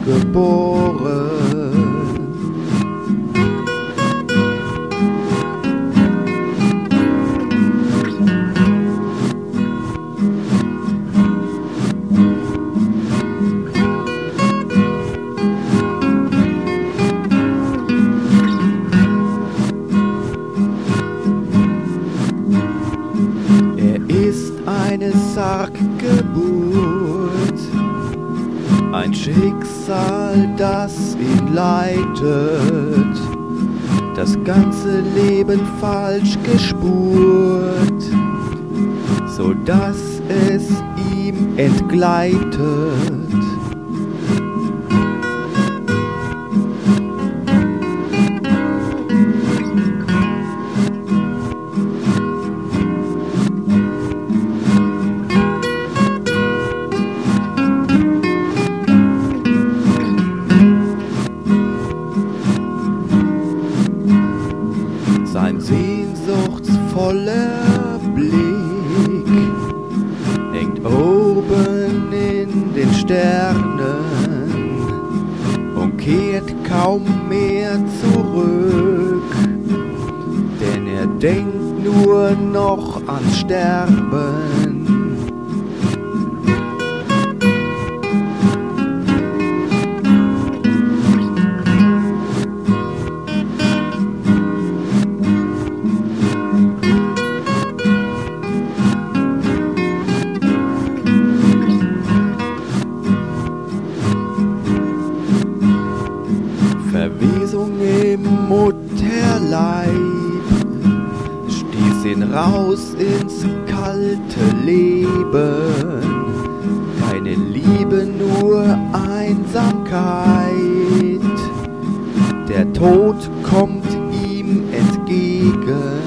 geboren. Eine Sarggeburt, ein Schicksal, das ihn leitet, das ganze Leben falsch gespurt, so dass es ihm entgleitet. Sein sehnsuchtsvoller Blick hängt oben in den Sternen und kehrt kaum mehr zurück, denn er denkt nur noch ans Sterben. Verwesung im Mutterleib stieß ihn raus ins kalte Leben. Keine Liebe, nur Einsamkeit. Der Tod kommt ihm entgegen.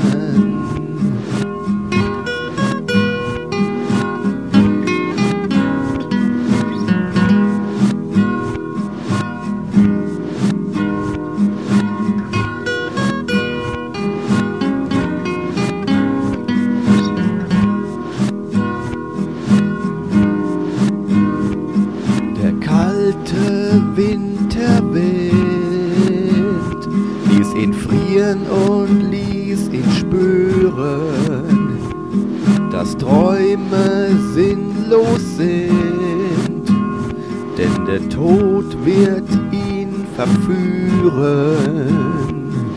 Winterwind ließ ihn frieren und ließ ihn spüren, dass Träume sinnlos sind, denn der Tod wird ihn verführen.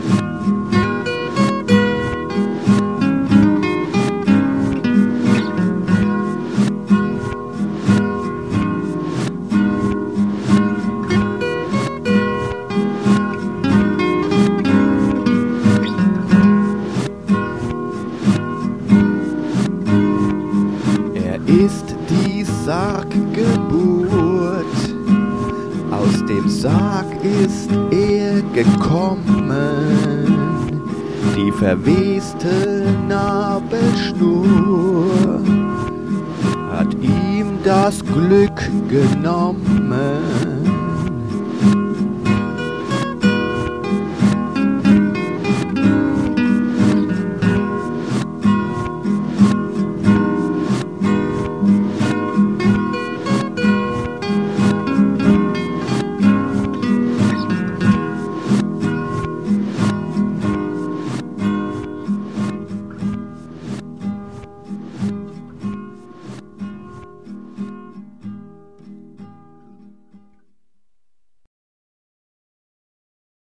Ist die Sarggeburt, aus dem Sarg ist er gekommen, die verweste Nabelschnur hat ihm das Glück genommen.